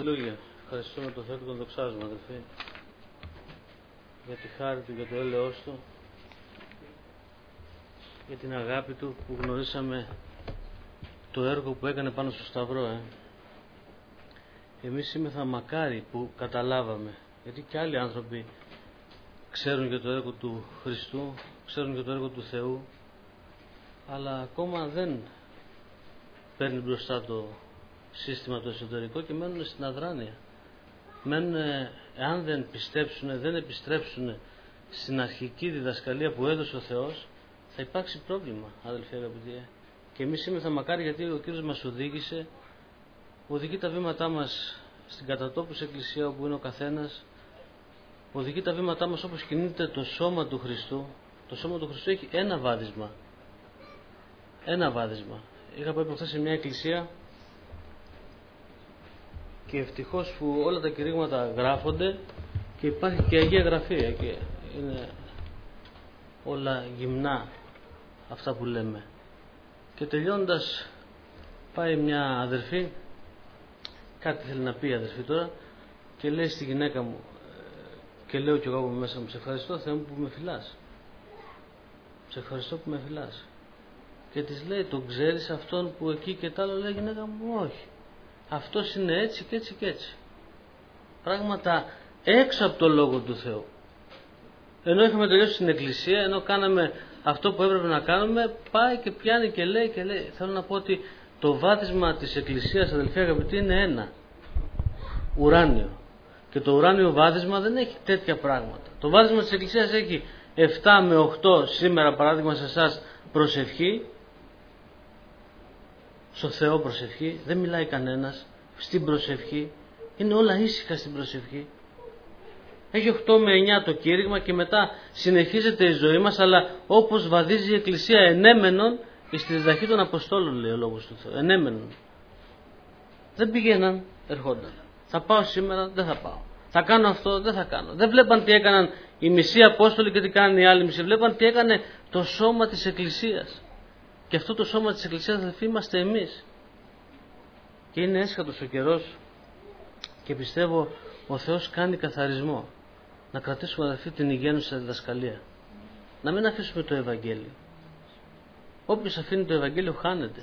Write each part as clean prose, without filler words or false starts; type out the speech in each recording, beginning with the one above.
Αλληλούια. Ευχαριστούμε τον Θεό και τον δοξάζουμε, αδελφοί, για τη χάρη Του, για το έλεος Του, για την αγάπη Του που γνωρίσαμε το έργο που έκανε πάνω στο Σταυρό. Εμείς είμεθα μακάρι που καταλάβαμε, γιατί και άλλοι άνθρωποι ξέρουν για το έργο του Χριστού, ξέρουν για το έργο του Θεού, αλλά ακόμα δεν παίρνει μπροστά το σύστημα το εσωτερικό και μένουν στην αδράνεια. Μένουν, εάν δεν πιστέψουν, δεν επιστρέψουν στην αρχική διδασκαλία που έδωσε ο Θεός, θα υπάρξει πρόβλημα, αδελφοί αγαπητοί. Και εμείς είμεθα μακάρι γιατί ο Κύριος μας οδηγεί τα βήματά μας στην κατατόπους εκκλησία όπου είναι ο καθένας, οδηγεί τα βήματά μας όπως κινείται το σώμα του Χριστού. Το σώμα του Χριστού έχει ένα βάδισμα. Ένα βάδισμα. Είχα πάει προχθές σε μια εκκλησία και ευτυχώς που όλα τα κηρύγματα γράφονται και υπάρχει και Αγία Γραφή και είναι όλα γυμνά αυτά που λέμε. Και τελειώντας πάει μια αδερφή, κάτι θέλει να πει η αδερφή τώρα, και λέει στη γυναίκα μου, και λέω κι εγώ από μέσα μου, σε ευχαριστώ Θεέ μου που με φυλάς, σε ευχαριστώ που με φυλάς. Και της λέει, τον ξέρεις αυτόν που εκεί και τ' άλλο? Λέει η γυναίκα μου, όχι, αυτός είναι έτσι και έτσι και έτσι. Πράγματα έξω από το Λόγο του Θεού. Ενώ είχαμε τελειώσει στην εκκλησία, ενώ κάναμε αυτό που έπρεπε να κάνουμε, πάει και πιάνει και λέει και λέει. Θέλω να πω ότι το βάδισμα της εκκλησίας, αδελφοί αγαπητοί, είναι ένα, ουράνιο. Και το ουράνιο βάδισμα δεν έχει τέτοια πράγματα. Το βάδισμα της εκκλησίας έχει 7 με 8 σήμερα, παράδειγμα σε εσάς, προσευχή, στο Θεό προσευχή, δεν μιλάει κανένας στην προσευχή, είναι όλα ήσυχα στην προσευχή. Έχει 8 με 9 το κήρυγμα και μετά συνεχίζεται η ζωή μας, αλλά όπως βαδίζει η εκκλησία ενέμενον στη διδαχή των Αποστόλων, λέει ο Λόγος του Θεού, ενέμενον. Δεν πηγαίναν, ερχόνταν. Θα πάω σήμερα, δεν θα πάω. Θα κάνω αυτό, δεν θα κάνω. Δεν βλέπαν τι έκαναν οι μισοί Απόστολοι και τι κάνουν οι άλλοι μισοί. Βλέπαν τι έκανε το σώμα της εκκλησίας. Και αυτό το σώμα της εκκλησίας, αδελφοί, είμαστε εμείς. Και είναι έσχατος ο καιρός και πιστεύω ο Θεός κάνει καθαρισμό. Να κρατήσουμε, αδελφοί, την υγιένουσα διδασκαλία. Να μην αφήσουμε το Ευαγγέλιο. Όποιος αφήνει το Ευαγγέλιο χάνεται.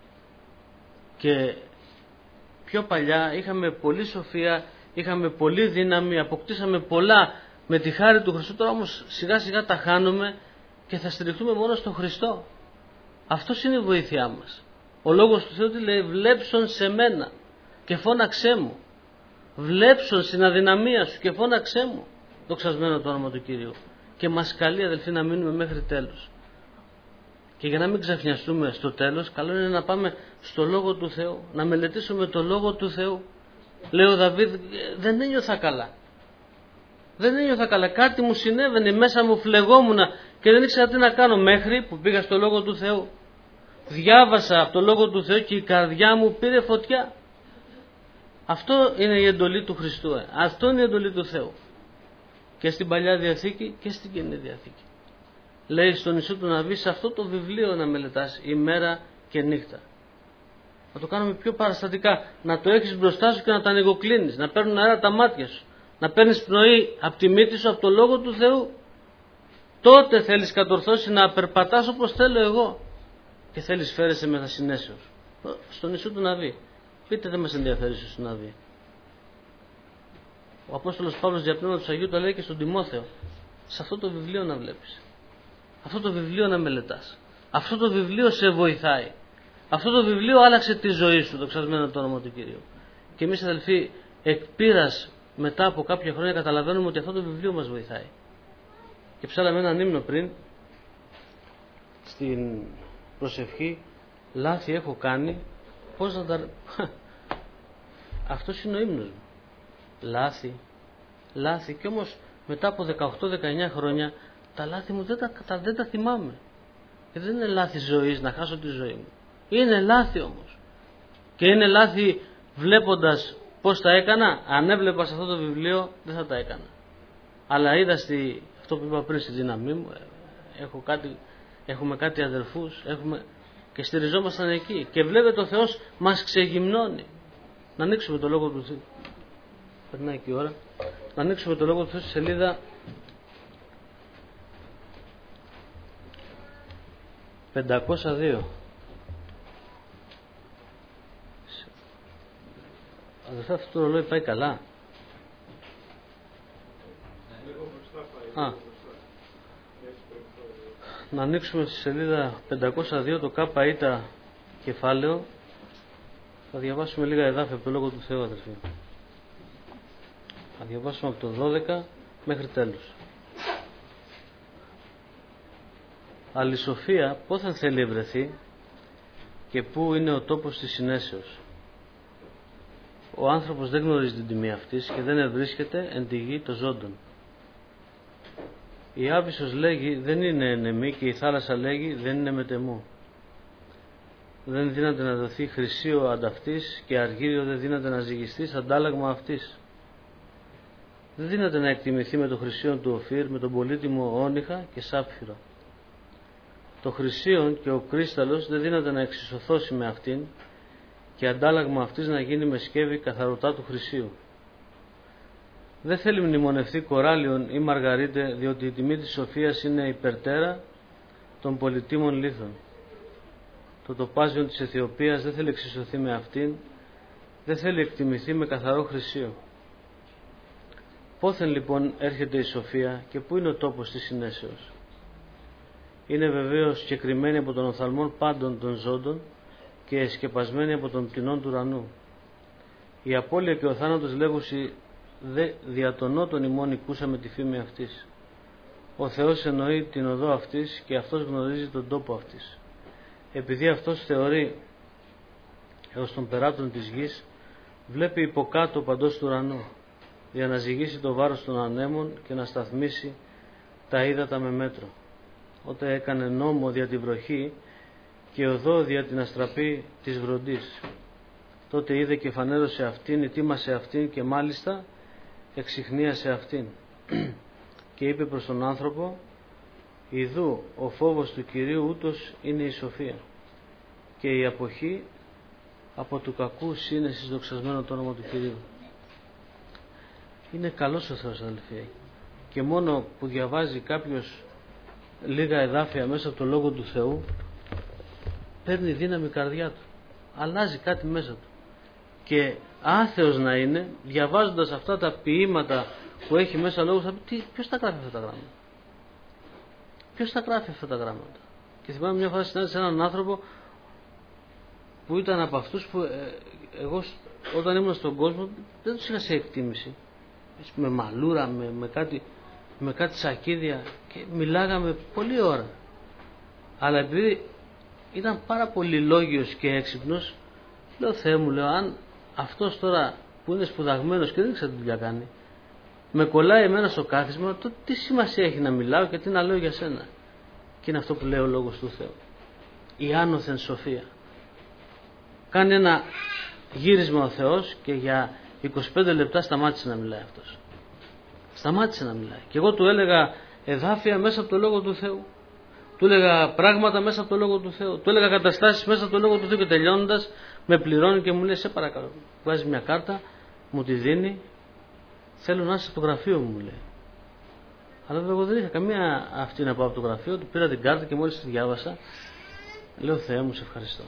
Και πιο παλιά είχαμε πολλή σοφία, είχαμε πολλή δύναμη, αποκτήσαμε πολλά με τη χάρη του Χριστού. Τώρα όμως σιγά σιγά τα χάνουμε και θα στηριχτούμε μόνο στον Χριστό. Αυτός είναι η βοήθειά μας. Ο Λόγος του Θεού τι λέει? Βλέψον σε μένα και φώναξέ μου. Βλέψον στην αδυναμία σου και φώναξέ μου. Δοξασμένο το όνομα του Κυρίου. Και μας καλεί, αδελφοί, να μείνουμε μέχρι τέλους. Και για να μην ξαφνιαστούμε στο τέλος, καλό είναι να πάμε στο Λόγο του Θεού, να μελετήσουμε το Λόγο του Θεού. Λέει ο Δαβίδ, δεν ένιωθα καλά. Δεν ένιωθα καλά. Κάτι μου συνέβαινε, μέσα μου φλεγόμουνα και δεν ήξερα τι να κάνω, μέχρι που πήγα στο Λόγο του Θεού. Διάβασα από το Λόγο του Θεού και η καρδιά μου πήρε φωτιά. Αυτό είναι η εντολή του Χριστού. Αυτό είναι η εντολή του Θεού. Και στην Παλιά Διαθήκη και στην Καινή Διαθήκη. Λέει στον Ιησού του να βγεις σε αυτό το βιβλίο να μελετάς ημέρα και νύχτα. Να το κάνουμε πιο παραστατικά. Να το έχεις μπροστά σου και να τα ανοιγοκλίνεις. Να παίρνουν αέρα τα μάτια σου. Να παίρνεις πνοή από τη μύτη σου, από το Λόγο του Θεού. Τότε θέλεις κατορθώσει να περπατάς όπως θέλω εγώ. Και θέλεις φέρεσαι με θασινέσεως. Στον Ιησού του Ναβί. Πείτε, δεν μας ενδιαφέρει στον Ναβί. Ο Απόστολος Παύλος για πνεύμα του Αγίου το λέει και στον Τιμόθεο. Σε αυτό το βιβλίο να βλέπεις. Αυτό το βιβλίο να μελετάς. Αυτό το βιβλίο σε βοηθάει. Αυτό το βιβλίο άλλαξε τη ζωή σου, δοξασμένο το όνομα του Κυρίου. Και εμείς, αδελφοί, εκ πείρας, μετά από κάποια χρόνια καταλαβαίνουμε ότι αυτό το βιβλίο μας βοηθάει. Και ψάλαμε έναν ύμνο πριν, στην προσευχή, λάθη έχω κάνει, πώς να τα... Αυτός είναι ο ύμνος μου. Λάθη, και όμως μετά από 18-19 χρόνια τα λάθη μου δεν τα θυμάμαι. Και δεν είναι λάθη ζωής, να χάσω τη ζωή μου. Είναι λάθη όμως. Και είναι λάθη βλέποντας πώς τα έκανα. Αν έβλεπα σε αυτό το βιβλίο δεν θα τα έκανα. Αλλά είδα αυτό που είπα πριν, στη δύναμή μου, έχουμε κάτι αδερφούς, και στηριζόμασταν εκεί. Και βλέπετε ο Θεός μας ξεγυμνώνει. Να ανοίξουμε το Λόγο του Θεού. Περνάει και η ώρα. Να ανοίξουμε το Λόγο του Θεού στη σελίδα 502. Αδερφέ, αυτό το ρολόι πάει καλά. Να ανοίξουμε στη σελίδα 502 το ΚΑΠΑ κεφάλαιο. Θα διαβάσουμε λίγα εδάφια από το Λόγο του Θεού, αδερφοί. Θα διαβάσουμε από το 12 μέχρι τέλους. Αλυσοφία πόθεν θέλει ευρεθεί και πού είναι ο τόπος της συνέσεως. Ο άνθρωπος δεν γνωρίζει την τιμή αυτής και δεν ευρίσκεται εν τη γη των ζώντων. Η Άβυσσος λέγει δεν είναι ενεμή και η θάλασσα λέγει δεν είναι μετεμού. Δεν δύναται να δοθεί χρυσίο ανταυτής και αργύριο δεν δύναται να ζυγιστεί σαν αντάλλαγμα αυτής. Δεν δύναται να εκτιμηθεί με το χρυσίον του Οφύρ, με τον πολύτιμο όνυχα και σάπφυρο. Το χρυσίον και ο κρίσταλος δεν δύναται να εξισωθώσει με αυτήν και αντάλλαγμα αυτής να γίνει με σκεύη καθαρωτά του χρυσίου. Δεν θέλει μνημονευτεί κοράλιον ή μαργαρίτε, διότι η τιμή της σοφίας είναι υπερτέρα των πολυτίμων λίθων. Το τοπάζιον της Αιθιοπίας δεν θέλει εξισωθεί με αυτήν, δεν θέλει εκτιμηθεί με καθαρό χρυσίο. Πόθεν λοιπόν έρχεται η σοφία και πού είναι ο τόπος της συνέσεως. Είναι βεβαίως συγκεκριμένη από τον οφθαλμόν πάντων των ζώντων και εσκεπασμένη από τον πτηνών του ουρανού. Η απώλεια και ο θάνατος λέγουσι δε διατονότων ημών οικούσαμε τη φήμη αυτής. Ο Θεός εννοεί την οδό αυτής και αυτός γνωρίζει τον τόπο αυτής. Επειδή αυτός θεωρεί έως των περάτων της γης, βλέπει υποκάτω παντός του ουρανού, για να ζυγίσει το βάρος των ανέμων και να σταθμίσει τα ύδατα με μέτρο. Όταν έκανε νόμο δια τη βροχή και οδό δια την αστραπή της βροντής, τότε είδε και φανέρωσε αυτήν, ετοίμασε αυτήν και μάλιστα εξιχνίασε αυτήν. Και είπε προς τον άνθρωπο, ιδού ο φόβος του Κυρίου ούτως είναι η σοφία και η αποχή από του κακού σύνεσης δοξασμένο το όνομα του Κυρίου. Είναι καλός ο Θεός, αδελφοί, και μόνο που διαβάζει κάποιος λίγα εδάφια μέσα από το Λόγο του Θεού παίρνει δύναμη η καρδιά του, αλλάζει κάτι μέσα του, και άθεος να είναι, διαβάζοντας αυτά τα ποίηματα που έχει μέσα Λόγος, θα πει ποιος τα γράφει αυτά τα γράμματα, ποιος τα γράφει αυτά τα γράμματα. Και θυμάμαι μια φορά συνάντησα έναν άνθρωπο που ήταν από αυτούς που εγώ όταν ήμουν στον κόσμο δεν τους είχα σε εκτίμηση, με μαλούρα, με κάτι σακίδια, και μιλάγαμε πολλή ώρα, αλλά επειδή ήταν πάρα πολύ λόγιος και έξυπνος, λέω Θεέ μου, λέω, αν αυτός τώρα που είναι σπουδαγμένος και δεν ξέρει τι δουλειά κάνει με κολλάει εμένα στο κάθισμα, τότε τι σημασία έχει να μιλάω και τι να λέω για σένα. Και είναι αυτό που λέει ο Λόγος του Θεού, η άνωθεν σοφία. Κάνει ένα γύρισμα ο Θεός και για 25 λεπτά σταμάτησε να μιλάει αυτός. Σταμάτησε να μιλάει. Και εγώ του έλεγα εδάφια μέσα από το Λόγο του Θεού. Του έλεγα πράγματα μέσα από το Λόγο του Θεού. Του έλεγα καταστάσεις μέσα από το Λόγο του Θεού, και τελειώνοντας με πληρώνει και μου λέει σε παρακαλώ. Βάζει μια κάρτα, μου τη δίνει. Θέλω να είσαι στο γραφείο μου λέει. Αλλά εγώ δεν είχα καμία αυτή να πάω από το γραφείο. Του πήρα την κάρτα και μόλις τη διάβασα, λέω Θεέ μου, σε ευχαριστώ.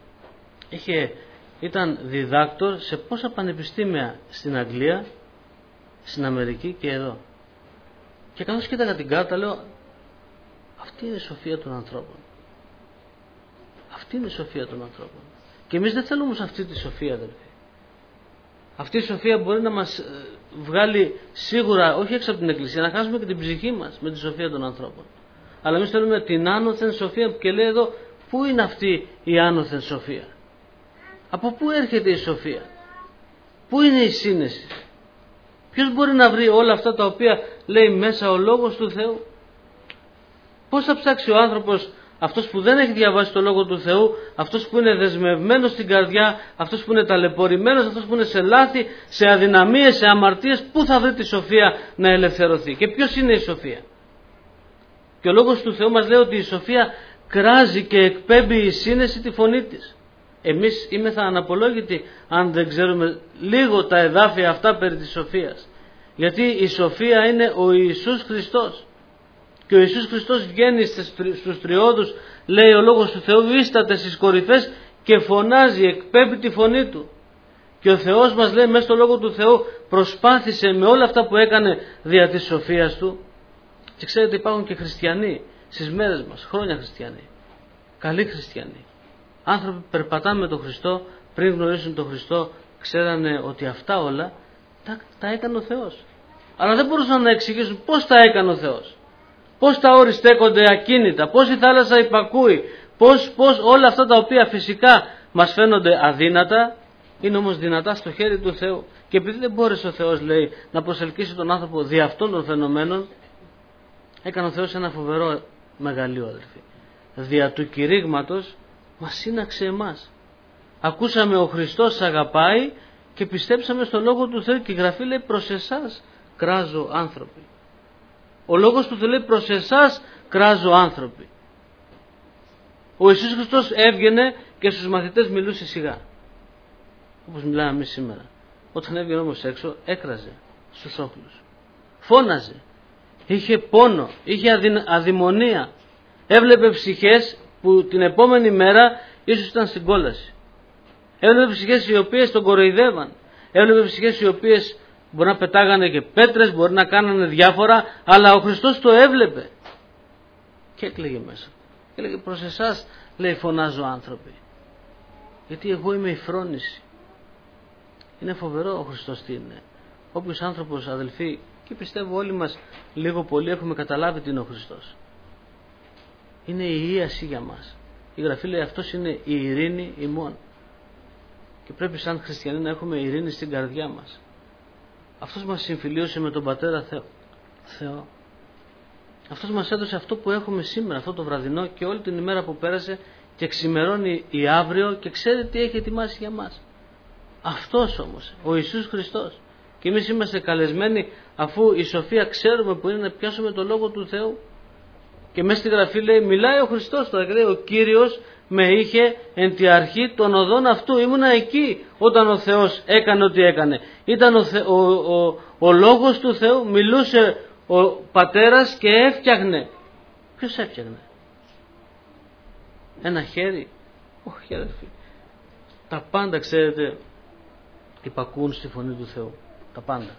Ήταν διδάκτορ σε πόσα πανεπιστήμια στην Αγγλία, στην Αμερική και εδώ. Και καθώς κοίταγα την κάρτα λέω, αυτή είναι η σοφία των ανθρώπων. Αυτή είναι η σοφία των ανθρώπων. Και εμείς δεν θέλουμε όμως αυτή τη σοφία, αδελφοί. Αυτή η σοφία μπορεί να μας βγάλει σίγουρα, όχι έξω από την Εκκλησία, να χάσουμε και την ψυχή μας με τη σοφία των ανθρώπων. Αλλά εμείς θέλουμε την άνωθεν σοφία, και λέει εδώ, πού είναι αυτή η άνωθεν σοφία. Από πού έρχεται η σοφία, πού είναι η σύνεση. Ποιος μπορεί να βρει όλα αυτά τα οποία λέει μέσα ο Λόγος του Θεού. Πώς θα ψάξει ο άνθρωπος, αυτός που δεν έχει διαβάσει το Λόγο του Θεού, αυτός που είναι δεσμευμένος στην καρδιά, αυτός που είναι ταλαιπωρημένος, αυτός που είναι σε λάθη, σε αδυναμίες, σε αμαρτίες, πού θα βρει τη σοφία να ελευθερωθεί. Και ποιος είναι η σοφία. Και ο Λόγος του Θεού μας λέει ότι η σοφία κράζει και εκπέμπει η σύνεση τη φωνή της. Εμείς είμεθα αναπολόγητοι αν δεν ξέρουμε λίγο τα εδάφια αυτά περί της σοφίας. Γιατί η σοφία είναι ο Ιησούς Χριστός. Και ο Ιησούς Χριστός βγαίνει στους τριώδους, λέει ο Λόγος του Θεού, ίσταται στις κορυφές και φωνάζει, εκπέμπει τη φωνή Του. Και ο Θεός μας λέει μέσα στο Λόγο του Θεού, προσπάθησε με όλα αυτά που έκανε δια της σοφίας Του. Και ξέρετε, υπάρχουν και χριστιανοί στις μέρες μας, χρόνια χριστιανοί, καλοί χριστιανοί. Άνθρωποι που περπατάνε με τον Χριστό, πριν γνωρίσουν τον Χριστό, ξέρανε ότι αυτά όλα τα έκανε ο Θεός. Αλλά δεν μπορούσαν να εξηγήσουν πώς τα έκανε ο Θεός. Πώς τα όρη στέκονται ακίνητα, πώς η θάλασσα υπακούει, πώς όλα αυτά τα οποία φυσικά μας φαίνονται αδύνατα, είναι όμως δυνατά στο χέρι του Θεού. Και επειδή δεν μπόρεσε ο Θεός, λέει, να προσελκύσει τον άνθρωπο δι' αυτών των φαινομένων, έκανε ο Θεός ένα φοβερό μεγαλείο, αδελφοί. Δια του κηρύγματος μας σύναξε εμάς. Ακούσαμε ο Χριστός αγαπάει και πιστέψαμε στο Λόγο του Θεού και η Γραφή λέει προς εσάς κράζω άνθρωποι. Ο Λόγος του Θεού λέει προς εσάς κράζω άνθρωποι. Ο Ιησούς Χριστός έβγαινε και στους μαθητές μιλούσε σιγά. Όπως μιλάμε εμείς σήμερα. Όταν έβγαινε όμως έξω έκραζε στους όχλους. Φώναζε. Είχε πόνο. Είχε αδημονία. Έβλεπε ψυχές που την επόμενη μέρα ίσως ήταν στην κόλαση. Έβλεπε ψυχές οι οποίες τον κοροϊδεύαν. Έβλεπε ψυχές οι οποίες μπορεί να πετάγανε και πέτρες, μπορεί να κάνανε διάφορα, αλλά ο Χριστός το έβλεπε. Και έκλαιγε μέσα. Και έλεγε προς εσάς, λέει, φωνάζω άνθρωποι. Γιατί εγώ είμαι η φρόνηση. Είναι φοβερό ο Χριστός τι είναι. Όποιος άνθρωπος, αδελφοί, και πιστεύω όλοι μας λίγο πολύ έχουμε καταλάβει τι είναι ο Χριστός. Είναι η ίαση για μας. Η Γραφή λέει αυτός είναι η ειρήνη ημών. Και πρέπει σαν χριστιανοί να έχουμε ειρήνη στην καρδιά μας. Αυτός μας συμφιλίωσε με τον Πατέρα Θεό. Αυτός μας έδωσε αυτό που έχουμε σήμερα, αυτό το βραδινό και όλη την ημέρα που πέρασε και ξημερώνει η αύριο και ξέρει τι έχει ετοιμάσει για μας. Αυτός όμως, ο Ιησούς Χριστός. Και εμείς είμαστε καλεσμένοι, αφού η σοφία ξέρουμε που είναι, να πιάσουμε το Λόγο του Θεού. Και μέσα στη Γραφή λέει, μιλάει ο Χριστός τώρα και λέει, ο Κύριος με είχε εν τη αρχή των οδών αυτού. Ήμουνα εκεί όταν ο Θεός έκανε ό,τι έκανε. Ήταν ο Λόγος του Θεού, μιλούσε ο Πατέρας και έφτιαχνε. Ποιος έφτιαχνε? Ένα χέρι? Όχι, αδελφοί. Τα πάντα, ξέρετε, υπακούν στη φωνή του Θεού. Τα πάντα.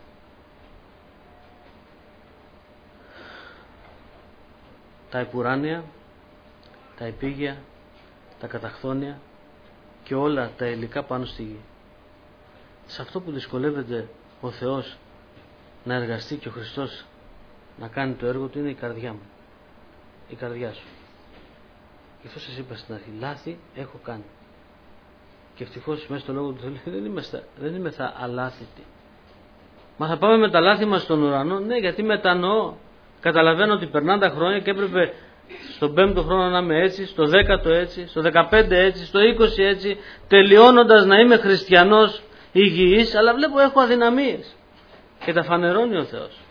Τα επουράνια, τα επίγεια, τα καταχθόνια και όλα τα υλικά πάνω στη γη. Σε αυτό που δυσκολεύεται ο Θεός να εργαστεί και ο Χριστός να κάνει το έργο του είναι η καρδιά μου. Η καρδιά σου. Γι' αυτό σας είπα στην αρχή, λάθη έχω κάνει. Και ευτυχώς μέσα στο Λόγο του Θεού δεν είμαι θα αλάθητη. Μα θα πάμε με τα λάθη μας στον ουρανό? Ναι, γιατί μετανοώ. Καταλαβαίνω ότι περνάνε τα χρόνια και έπρεπε στον 5ο χρόνο να είμαι έτσι, στο 10ο έτσι, στο 15 έτσι, στο 20 έτσι, τελειώνοντας να είμαι χριστιανός υγιής, αλλά βλέπω έχω αδυναμίες. Και τα φανερώνει ο Θεός.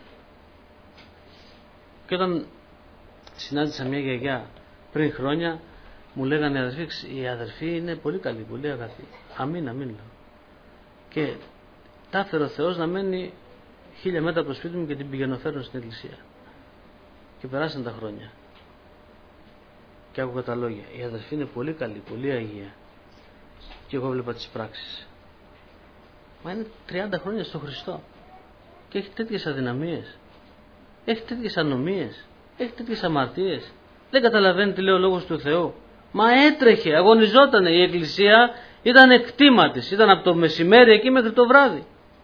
Και όταν συνάντησα μια γιαγιά πριν χρόνια, μου λέγανε οι αδερφοί είναι πολύ καλοί, πολύ αγαθοί. Αμήν λέω. Και τα έφερε ο Θεός να μένει 1000 μέτρα από το σπίτι μου και την πηγαίνω φέρνω στην εκκλησία. Και περάσαν τα χρόνια. Και άκουγα τα λόγια. Οι αδερφοί είναι πολύ καλοί, πολύ αγία. Και εγώ βλέπα τις πράξεις. Μα είναι 30 χρόνια στο Χριστό. Και έχει τέτοιες αδυναμίες. Έχει τέτοιες ανομίες. Έχει τέτοιες αμαρτίες. Δεν καταλαβαίνει τι λέει ο Λόγος του Θεού. Μα έτρεχε, αγωνιζότανε. Η εκκλησία ήταν εκτίμα της. Ήταν από το μεσημέρι εκεί μέχρι το βράδυ.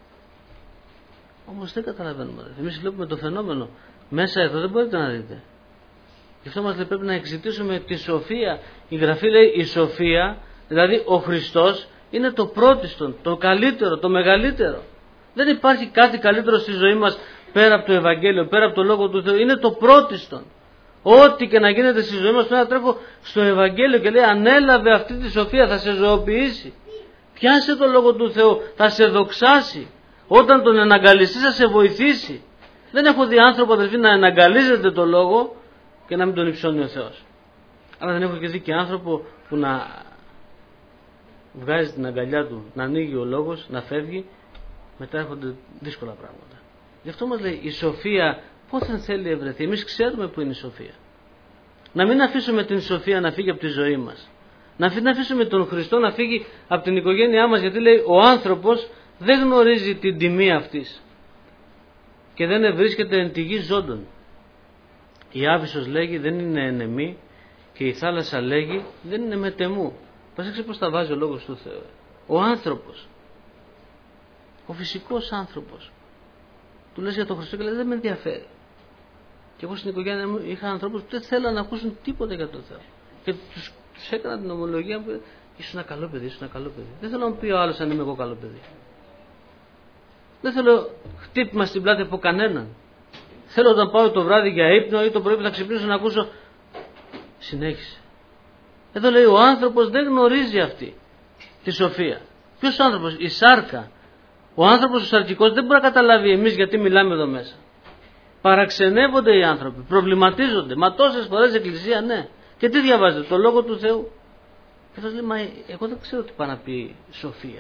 Όμως δεν καταλαβαίνουμε. Εμείς βλέπουμε το φαινόμενο. Μέσα εδώ δεν μπορείτε να δείτε. Γι' αυτό μας λέει πρέπει να εξητήσουμε τη σοφία. Η Γραφή λέει η σοφία, δηλαδή ο Χριστός, είναι το πρώτιστον, το καλύτερο, το μεγαλύτερο. Δεν υπάρχει κάτι καλύτερο στη ζωή μας πέρα από το Ευαγγέλιο, πέρα από το Λόγο του Θεού. Είναι το πρώτιστον. Ό,τι και να γίνεται στη ζωή μας πρέπει να τρέχω στο Ευαγγέλιο και λέει ανέλαβε αυτή τη σοφία, θα σε ζωοποιήσει. Πιάσε το Λόγο του Θεού, θα σε δοξάσει. Όταν τον εναγκαλιστείς θα σε βοηθήσει. Δεν έχω δει άνθρωπο, αδελφοί, να εναγκαλίζεται το Λόγο και να μην τον υψώνει ο Θεός. Αλλά δεν έχω και δει και άνθρωπο που βγάζει την αγκαλιά του, να ανοίγει ο λόγος, να φεύγει, μετά έρχονται δύσκολα πράγματα. Γι' αυτό μας λέει η σοφία πόθεν θέλει ευρεθεί. Εμείς ξέρουμε που είναι η σοφία. Να μην αφήσουμε την σοφία να φύγει από τη ζωή μας. Να αφήσουμε τον Χριστό να φύγει από την οικογένειά μας, γιατί λέει ο άνθρωπος δεν γνωρίζει την τιμή αυτής και δεν βρίσκεται εν τη γη ζώντων. Η Άβυσσος λέγει δεν είναι ενεμή και η θάλασσα λέγει δεν είναι μετεμού. Προσέξτε πως τα βάζει ο λόγος του Θεού. Ο άνθρωπος, ο φυσικός άνθρωπος, του λες για τον Χριστό και λέει δεν με ενδιαφέρει. Και εγώ στην οικογένεια μου είχα ανθρώπους που δεν θέλαν να ακούσουν τίποτα για τον Θεό. Και τους έκανα την ομολογία που ήσουν ένα καλό παιδί, ήσουν ένα καλό παιδί. Δεν θέλω να μου πει ο άλλος αν είμαι εγώ καλό παιδί. Δεν θέλω χτύπημα στην πλάτη από κανέναν. Θέλω όταν πάω το βράδυ για ύπνο ή το πρωί που θα ξυπνήσω να ακούσω. Συνέχισε. Εδώ λέει ο άνθρωπος δεν γνωρίζει αυτή τη σοφία. Ποιος άνθρωπος? Η σάρκα. Ο άνθρωπος ο σαρκικός δεν μπορεί να καταλάβει εμείς γιατί μιλάμε εδώ μέσα. Παραξενεύονται οι άνθρωποι, προβληματίζονται. Μα τόσες φορές εκκλησία, ναι. Και τι διαβάζετε? Το Λόγο του Θεού. Και αυτός λέει, μα εγώ δεν ξέρω τι πάει να πει σοφία.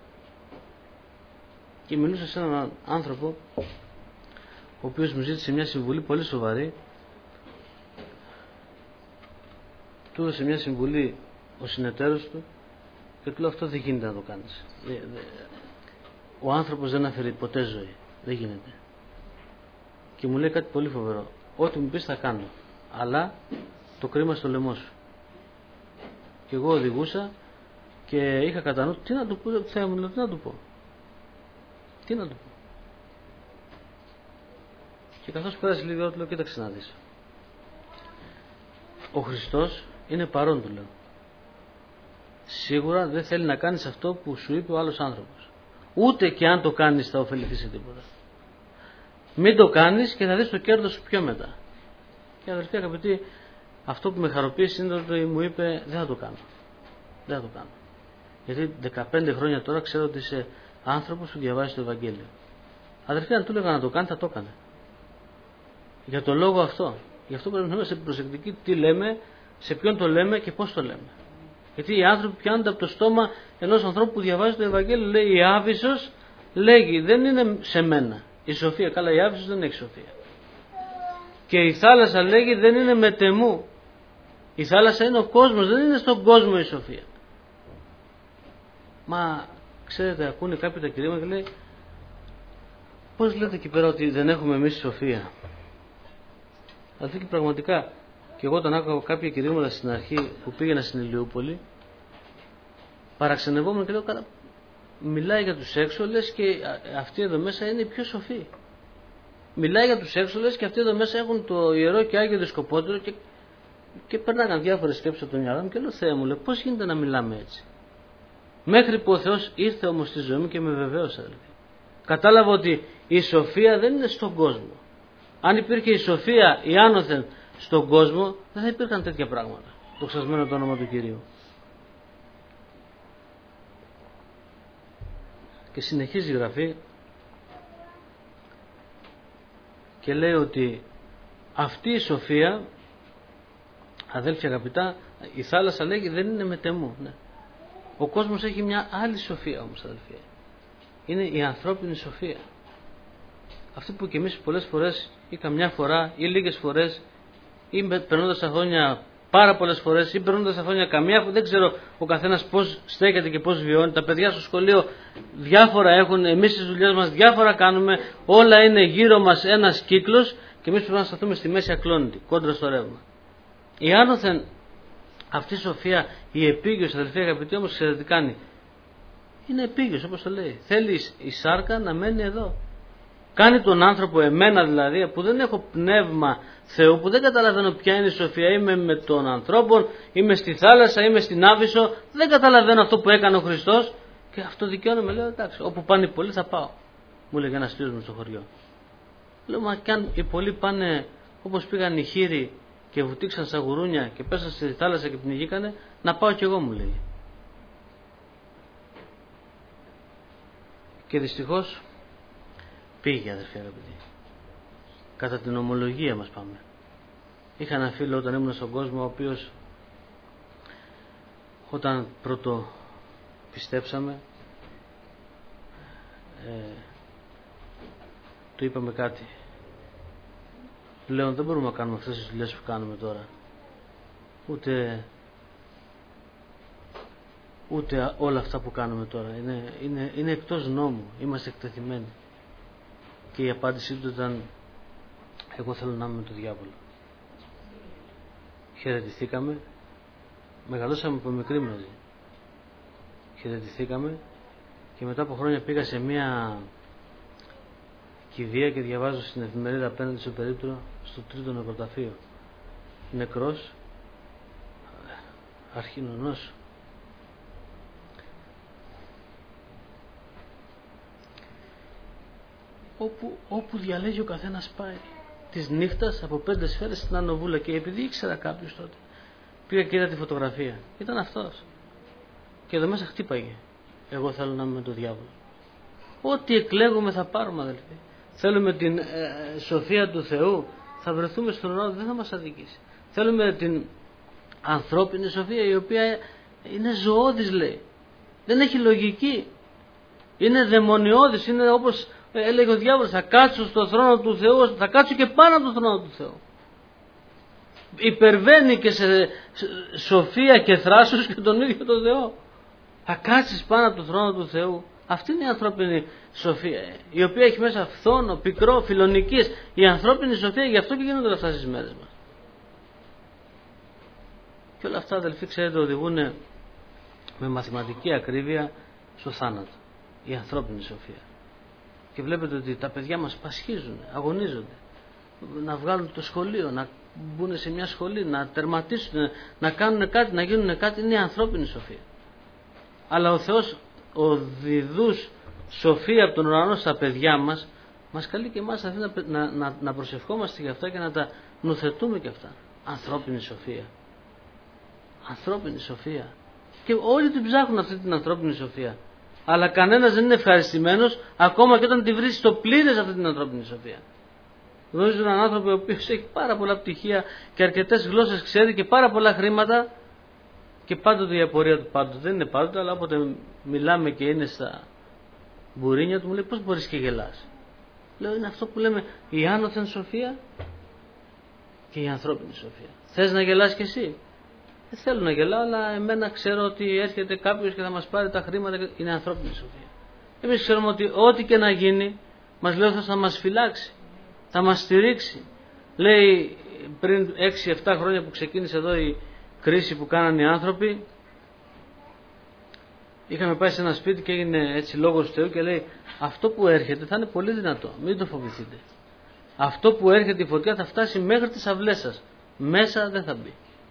Και μιλούσα σε έναν άνθρωπο ο οποίος μου ζήτησε μια συμβουλή πολύ σοβαρή. Του έδωσε μια συμβουλή ο συνεταίρος του και του λέω αυτό δεν γίνεται να το κάνεις. Ο άνθρωπος δεν αφαιρεί ποτέ ζωή. Δεν γίνεται. Και μου λέει κάτι πολύ φοβερό. Ό,τι μου πεις θα κάνω. Αλλά το κρίμα στο λαιμό σου. Και εγώ οδηγούσα και είχα κατά νου τι να του πω. Θεέ μου, λέω, τι να του πω. Τι να του πω. Και καθώς πέρασε λίγη ώρα του λέω κοίταξε να δεις. Ο Χριστός είναι παρόν του λέω. Σίγουρα δεν θέλει να κάνεις αυτό που σου είπε ο άλλος άνθρωπος. Ούτε και αν το κάνεις θα ωφεληθείς σε τίποτα. Μην το κάνεις και θα δεις το κέρδος σου πιο μετά. Και αδελφοί αγαπητοί, αυτό που με χαροποίησε είναι ότι μου είπε δεν θα το κάνω. Δεν θα το κάνω. Γιατί 15 χρόνια τώρα ξέρω ότι είσαι άνθρωπος που διαβάζει το Ευαγγέλιο. Αδελφοί, αν του έλεγα να το κάνει θα το έκανε. Για το λόγο αυτό. Γι' αυτό πρέπει να είμαστε προσεκτικοί τι λέμε, σε ποιον το λέμε και πώς το λέμε. Γιατί οι άνθρωποι πιάνονται από το στόμα ενός ανθρώπου που διαβάζει το Ευαγγέλιο. Λέει η Άβυσσος λέγει δεν είναι σε μένα. Η σοφία, καλά η Άβυσσος δεν έχει σοφία. Και η θάλασσα λέγει δεν είναι μετεμού. Η θάλασσα είναι ο κόσμος, δεν είναι στον κόσμο η σοφία. Μα ξέρετε, ακούνε κάποιοι τα κηρύγματα και λέει πώς λέτε εκεί πέρα ότι δεν έχουμε εμείς σοφία. Δηλαδή και πραγματικά και εγώ όταν άκουγα κάποια κηρύγματα στην αρχή που πήγαινα στην Ηλιούπολη παραξενευόμουν και λέω καλά μιλάει για τους έξωλες και αυτοί εδώ μέσα είναι οι πιο σοφοί. Μιλάει για τους έξωλες και αυτοί εδώ μέσα έχουν το ιερό και άγιο δισκοπότερο και περνάγαν διάφορες σκέψεις από το μυαλό μου και λέω Θεέ μου, λέω, πώς γίνεται να μιλάμε έτσι. Μέχρι που ο Θεός ήρθε όμως στη ζωή μου και με βεβαίωσε. Δηλαδή. Κατάλαβα ότι η σοφία δεν είναι στον κόσμο. Αν υπήρχε η σοφία η άνωθεν στον κόσμο δεν θα υπήρχαν τέτοια πράγματα. Το ξασμένο το όνομα του Κυρίου. Και συνεχίζει η Γραφή και λέει ότι αυτή η σοφία, αδέλφια αγαπητά, η θάλασσα λέγει δεν είναι μετεμού. Ναι. Ο κόσμος έχει μια άλλη σοφία όμως αδελφία. Είναι η ανθρώπινη σοφία. Αυτή που και εμείς πολλές φορές ή καμιά φορά ή λίγες φορές ή περνώντας τα χρόνια πάρα πολλές φορές ή περνώντας τα χρόνια καμιά φορά, δεν ξέρω ο καθένας πώς στέκεται και πώς βιώνει. Τα παιδιά στο σχολείο διάφορα έχουν, εμείς στις δουλειές μας διάφορα κάνουμε, όλα είναι γύρω μας ένας κύκλος και εμείς πρέπει να σταθούμε στη μέση ακλόνητη, κόντρα στο ρεύμα. Η άνωθεν αυτή η σοφία, η επίγειος αδελφοί αγαπητοί όμως ξέρετε τι κάνει. Είναι επίγειος όπως το λέει. Θέλει η σάρκα να μένει εδώ. Κάνει τον άνθρωπο, εμένα δηλαδή, που δεν έχω πνεύμα Θεού, που δεν καταλαβαίνω ποια είναι η σοφία, είμαι με τον ανθρώπο, είμαι στη θάλασσα, είμαι στην Άβυσσο, δεν καταλαβαίνω αυτό που έκανε ο Χριστός και αυτό δικαιώνομαι, λέω εντάξει, όπου πάνε οι πολλοί θα πάω. Μου λέγε ένας φίλος μου στο χωριό. Λέω μα κι αν οι πολλοί πάνε όπως πήγαν οι χείροι και βουτήξαν στα γουρούνια και πέσαν στη θάλασσα και πνιγήκανε, να πάω κι εγώ μου λέει. Και δυστυχώς πήγε αδερφοί αγαπητοί. Κατά την ομολογία μας πάμε. Είχα ένα φίλο όταν ήμουν στον κόσμο ο οποίος όταν πρώτο πιστέψαμε, του είπαμε κάτι. Πλέον δεν μπορούμε να κάνουμε αυτές τις δουλειές που κάνουμε τώρα. Ούτε όλα αυτά που κάνουμε τώρα. Είναι εκτός νόμου. Είμαστε εκτεθειμένοι. Και η απάντησή του ήταν, εγώ θέλω να είμαι με τον διάβολο. Χαιρετηθήκαμε. Μεγαλώσαμε από μικρή μαζί. Χαιρετηθήκαμε και μετά από χρόνια πήγα σε μια κηδεία και διαβάζω στην εφημερίδα απέναντι στο περίπτωρο, στο 3ο νεκροταφείο. Νεκρός, αρχινονός. Όπου διαλέγει ο καθένας πάει. Της νύχτας από 5 σφαίρες στην Ανοβούλα, και επειδή ήξερα κάποιους τότε, πήγα και είδα τη φωτογραφία. Ήταν αυτός. Και εδώ μέσα χτύπαγε. Εγώ θέλω να είμαι με τον διάβολο. Ό,τι εκλέγουμε θα πάρουμε, αδελφοί. Θέλουμε την σοφία του Θεού, θα βρεθούμε στον ουρανό, δεν θα μας αδικήσει. Θέλουμε την ανθρώπινη σοφία, η οποία είναι ζωώδης, λέει. Δεν έχει λογική. Είναι δαιμονιώδης, είναι όπως έλεγε ο διάβολος, θα κάτσω στο θρόνο του Θεού, θα κάτσω και πάνω από τον θρόνο του Θεού. Υπερβαίνει και σε σοφία και θράσος και τον ίδιο τον Θεό. Θα κάτσεις πάνω από τον θρόνο του Θεού. Αυτή είναι η ανθρώπινη σοφία, η οποία έχει μέσα φθόνο, πικρό, φιλονικής. Η ανθρώπινη σοφία, γι' αυτό και γίνονται αυτά στις μέρες μας. Και όλα αυτά, αδελφοί, ξέρετε, οδηγούν με μαθηματική ακρίβεια στο θάνατο. Η ανθρώπινη σοφία. Και βλέπετε ότι τα παιδιά μας πασχίζουν, αγωνίζονται. Να βγάλουν το σχολείο, να μπουν σε μια σχολή, να τερματίσουν, να κάνουν κάτι, να γίνουν κάτι. Είναι η ανθρώπινη σοφία. Αλλά ο Θεός οδηδούς σοφία από τον ουρανό στα παιδιά μας, μας καλεί και εμάς να προσευχόμαστε για αυτά και να τα νουθετούμε και αυτά. Ανθρώπινη σοφία. Ανθρώπινη σοφία. Και όλοι την ψάχνουν αυτή την ανθρώπινη σοφία. Αλλά κανένας δεν είναι ευχαριστημένος ακόμα και όταν τη βρει στο πλήρες αυτή την ανθρώπινη σοφία. Γνωρίζω έναν άνθρωπο ο οποίος έχει πάρα πολλά πτυχία και αρκετές γλώσσες ξέρει και πάρα πολλά χρήματα, και πάντοτε η απορία του, πάντοτε δεν είναι πάντοτε, αλλά όποτε μιλάμε και είναι στα μπουρίνια του, μου λέει, πώς μπορείς και γελάς. Λέω, είναι αυτό που λέμε η άνωθεν σοφία και η ανθρώπινη σοφία. Θες να γελάς κι εσύ? Δεν θέλω να γελάω, αλλά εμένα ξέρω ότι έρχεται κάποιος και θα μας πάρει τα χρήματα. Είναι ανθρώπινη σοφία. Εμείς ξέρουμε ότι ό,τι και να γίνει, μας λέει θα μας φυλάξει, θα μας στηρίξει. Λέει πριν 6-7 χρόνια που ξεκίνησε εδώ η κρίση που κάνανε οι άνθρωποι, είχαμε πάει σε ένα σπίτι και έγινε έτσι λόγος του Θεού και λέει, αυτό που έρχεται θα είναι πολύ δυνατό, μην το φοβηθείτε. Αυτό που έρχεται η φωτιά θα φτάσει μέχρι τις αυλές σας, μέσα δεν θα μπει.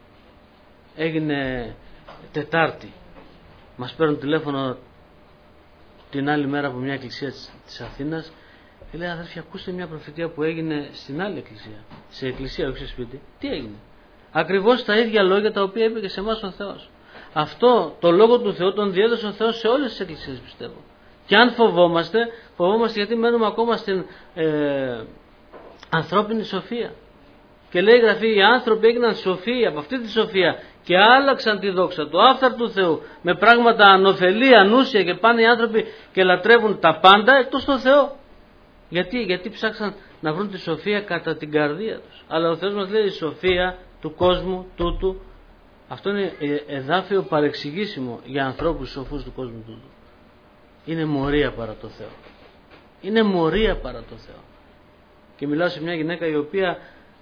Έγινε Τετάρτη, μας παίρνουν τηλέφωνο την άλλη μέρα από μια εκκλησία της Αθήνας και λέει, αδέρφια, ακούστε μια προφητεία που έγινε στην άλλη εκκλησία, σε εκκλησία, όχι σε σπίτι. Τι έγινε? Ακριβώς τα ίδια λόγια τα οποία είπε και σε εμάς ο Θεός. Αυτό το λόγο του Θεού τον διέδωσε ο Θεός σε όλες τις εκκλησίες, πιστεύω. Και αν φοβόμαστε γιατί μένουμε ακόμα στην ανθρώπινη σοφία. Και λέει η Γραφή, οι άνθρωποι έγιναν σοφοί από αυτή τη σοφία και άλλαξαν τη δόξα του άφθαρτου Θεού με πράγματα ανωφελή, ανούσια, και πάνε οι άνθρωποι και λατρεύουν τα πάντα εκτός τον Θεό. Γιατί ψάξαν να βρουν τη σοφία κατά την καρδία τους. Αλλά ο Θεός μας λέει, η σοφία του κόσμου τούτου, αυτό είναι εδάφιο παρεξηγήσιμο για ανθρώπους σοφούς του κόσμου τούτου. Είναι μορία παρά το Θεό. Είναι μορία παρά το Θεό. Και μιλάω σε μια γυναίκα η οποία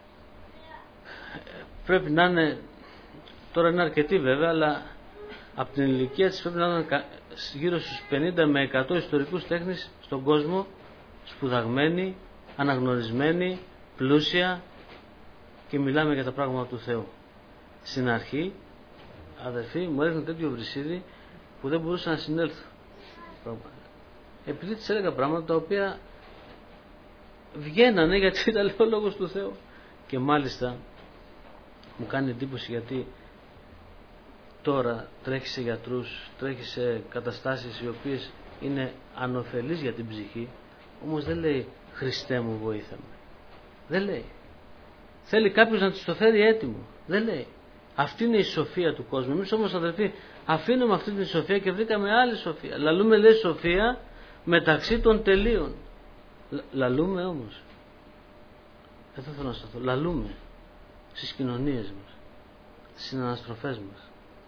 πρέπει να είναι, τώρα είναι αρκετή βέβαια, αλλά από την ηλικία της πρέπει να είναι γύρω στους 50 με 100 ιστορικούς τέχνης στον κόσμο, σπουδαγμένη, αναγνωρισμένη, πλούσια, και μιλάμε για τα πράγματα του Θεού. Στην αρχή, αδερφοί, μου έδινε τέτοιο βρυσίδι που δεν μπορούσα να συνέλθω. Επειδή της έλεγα πράγματα τα οποία βγαίνανε, γιατί ήταν ο λόγος του Θεού. Και μάλιστα μου κάνει εντύπωση, γιατί τώρα τρέχει σε γιατρούς, τρέχει σε καταστάσεις οι οποίες είναι ανωφελείς για την ψυχή, όμως δεν λέει Χριστέ μου βοήθαμε. Δεν λέει. Θέλει κάποιος να της το φέρει έτοιμο. Δεν λέει. Αυτή είναι η σοφία του κόσμου. Εμείς όμως, αδελφοί, αφήνουμε αυτή τη σοφία και βρήκαμε άλλη σοφία. Λαλούμε, λέει, σοφία μεταξύ των τελείων. Λαλούμε όμως. Εδώ θέλω να σταθώ. Λαλούμε στις κοινωνίες μας, στις συναναστροφές μας.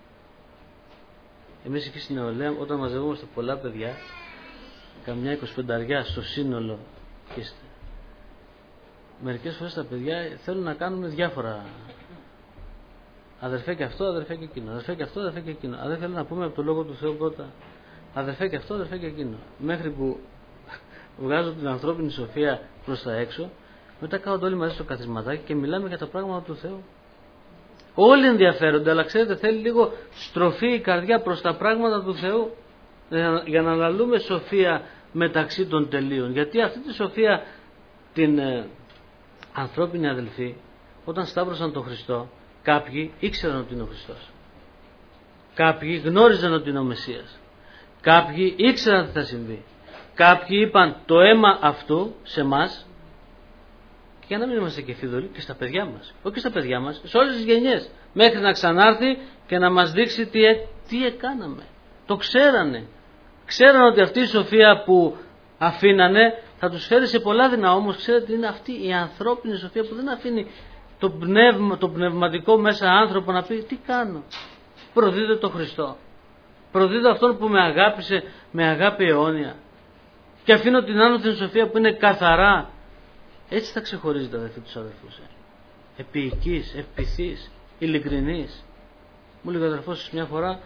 Εμείς εκεί στην νεολαία, όταν μαζευόμαστε πολλά παιδιά, καμιά 25 στο σύνολο, και μερικές φορές τα παιδιά θέλουν να κάνουμε διάφορα. Αδερφέ και αυτό, αδερφέ και εκείνο. Αδερφέ και αυτό, αδερφέ και εκείνο. Αν δεν θέλουν να πούμε από το λόγο του Θεού πρώτα, αδερφέ και αυτό, αδερφέ και εκείνο. Μέχρι που βγάζω την ανθρώπινη σοφία προς τα έξω, μετά κάθονται όλοι μαζί στο καθισματάκι και μιλάμε για τα πράγματα του Θεού. Όλοι ενδιαφέρονται, αλλά ξέρετε, θέλει λίγο στροφή η καρδιά προς τα πράγματα του Θεού, για να λαλούμε σοφία μεταξύ των τελείων. Γιατί αυτή τη σοφία την ανθρώπινη, αδελφοί, όταν σταύρωσαν τον Χριστό, κάποιοι ήξεραν ότι είναι ο Χριστός. Κάποιοι γνώριζαν ότι είναι ο Μεσσίας. Κάποιοι ήξεραν τι θα συμβεί. Κάποιοι είπαν το αίμα αυτού σε εμάς, και για να μην είμαστε και φίδωλοι, και στα παιδιά μας. Όχι στα παιδιά μας, σε όλες τις γενιές. Μέχρι να ξανάρθει και να μας δείξει τι έκαναμε. Το ξέρανε. Ξέραν ότι αυτή η σοφία που αφήνανε θα τους φέρει σε πολλά δεινά. Όμως ξέρετε, είναι αυτή η ανθρώπινη σοφία που δεν αφήνει το πνευματικό μέσα άνθρωπο να πει τι κάνω. Προδίδω τον Χριστό. Προδίδω αυτόν που με αγάπησε με αγάπη αιώνια. Και αφήνω την άνωθεν σοφία που είναι καθαρά. Έτσι θα ξεχωρίζετε, αδερφοί, τους αδερφούς. Επίοικης, ευπηθής, ειλικρινής. Μου λέει ο αδερφός μια φορά,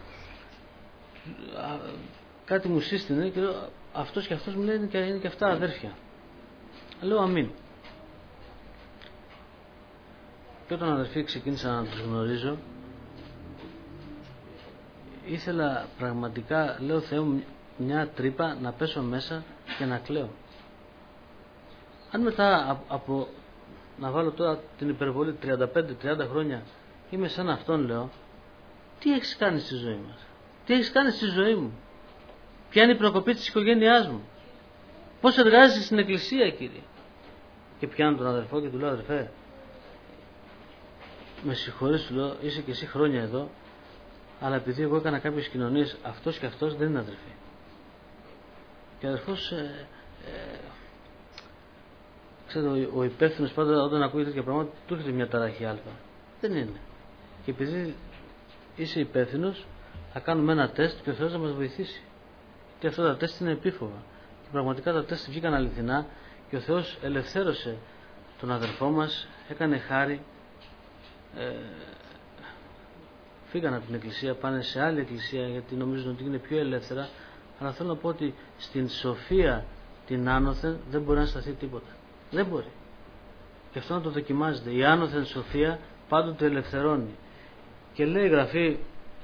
κάτι μου σύστηνε και λέω, αυτός και αυτός μου λέει είναι και αυτά αδέρφια. Λέω αμήν. Και όταν αδερφοί ξεκίνησα να τους γνωρίζω, ήθελα πραγματικά, λέω Θεέ μου, μια τρύπα να πέσω μέσα και να κλαίω. Αν μετά από να βάλω τώρα την υπερβολή 35-30 χρόνια είμαι σαν αυτόν, λέω, τι έχεις κάνει στη ζωή μας, τι έχεις κάνει στη ζωή μου, ποια είναι η προκοπή της οικογένειάς μου, πώς εργάζεσαι στην εκκλησία, Κύριε. Και πιάνω τον αδερφό και του λέω, αδερφέ, με συγχωρείς, του λέω, είσαι και εσύ χρόνια εδώ, αλλά επειδή εγώ έκανα κάποιες κοινωνίες, αυτός και αυτός δεν είναι αδερφοί. Και ο αδερφός ξέρετε, ο υπεύθυνος πάντα όταν ακούει τέτοια πράγματα του έρχεται μια ταραχή αλφα. Δεν είναι. Και επειδή είσαι υπεύθυνος, θα κάνουμε ένα τεστ και ο Θεός θα μας βοηθήσει. Και αυτά τα τεστ είναι επίφοβα. Και πραγματικά τα τεστ βγήκαν αληθινά και ο Θεός ελευθέρωσε τον αδερφό μας, έκανε χάρη. Φύγαν από την εκκλησία, πάνε σε άλλη εκκλησία γιατί νομίζουν ότι είναι πιο ελεύθερα. Αλλά θέλω να πω ότι στην σοφία την άνωθεν δεν μπορεί να σταθεί τίποτα. Δεν μπορεί. Και αυτό να το δοκιμάζετε. Η άνωθεν σοφία πάντοτε ελευθερώνει. Και λέει η Γραφή,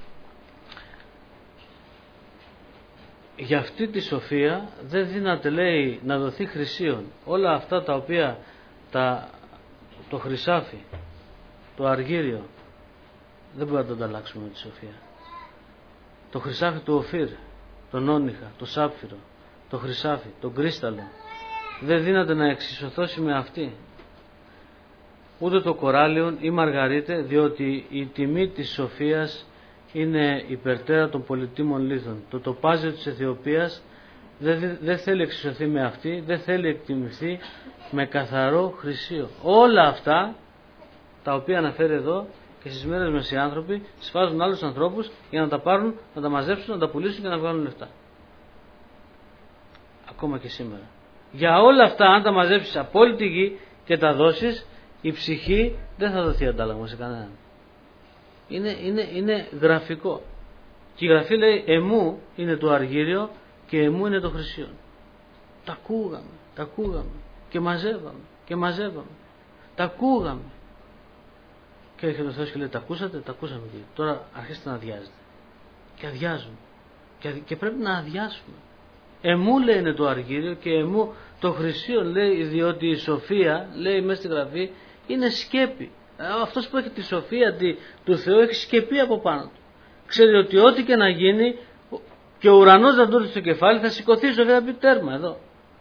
για αυτή τη σοφία δεν δύναται, λέει, να δοθεί χρυσίων. Όλα αυτά τα οποία το χρυσάφι, το αργύριο, δεν μπορούμε να το ανταλλάξουμε με τη σοφία. Το χρυσάφι του Οφύρ, τον όνυχα, το σάπφυρο, το χρυσάφι, τον κρίσταλο, δεν δύναται να εξισωθώσει με αυτή. Ούτε το κοράλιον ή μαργαρίτε, διότι η τιμή της σοφίας είναι υπερτέρα των πολυτίμων λίθων. Το τοπάζιο της Αιθιοπίας δεν θέλει εξισωθεί με αυτή, δεν θέλει εκτιμηθεί με καθαρό χρυσίο. Όλα αυτά τα οποία αναφέρει εδώ και στις μέρες μας οι άνθρωποι σφάζουν άλλους ανθρώπους για να τα πάρουν, να τα μαζέψουν, να τα πουλήσουν και να βγάλουν λεφτά. Ακόμα και σήμερα. Για όλα αυτά, αν τα μαζέψεις απόλυτη γη και τα δώσεις, η ψυχή δεν θα δοθεί αντάλλαγμα σε κανέναν. Είναι γραφικό. Και η Γραφή λέει εμού είναι το αργύριο και εμού είναι το χρυσίο. Τα ακούγαμε και μαζεύαμε. Τα ακούγαμε. Και έρχεται ο Θεός και λέει τα ακούσατε, τα ακούσαμε. Τώρα αρχίστε να αδειάζετε. Και αδειάζουμε. Και πρέπει να αδειάσουμε. Εμού λέει είναι το αργύριο και εμού το χρυσίο, λέει, διότι η σοφία, λέει μέσα στη Γραφή, είναι σκέπη. Αυτός που έχει τη σοφία του Θεού έχει σκεπή από πάνω του. Ξέρει ότι ό,τι και να γίνει και ο ουρανός να του έρθει στο κεφάλι θα σηκωθεί η σοφία, θα πει τέρμα εδώ.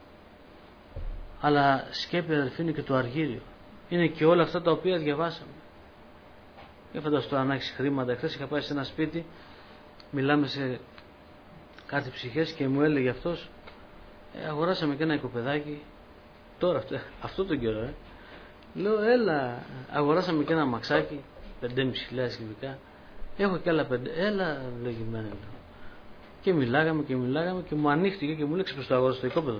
Αλλά σκέπη, αδελφοί, είναι και το αργύριο. Είναι και όλα αυτά τα οποία διαβάσαμε. Για φανταστώ αν έχεις χρήματα. Χθες είχα πάει σε ένα σπίτι μιλάμε σε κάτι ψυχές και μου έλεγε αυτός, αγοράσαμε και ένα οικοπεδάκι τώρα αυτό τον καιρό. Λέω, έλα, αγοράσαμε και ένα μαξάκι 5.500 κυβικά, έχω και άλλα 5, έλα λογιμένα. Και μιλάγαμε και μου ανοίχτηκε και μου λέει, πως το αγόρασα στο οικόπεδο.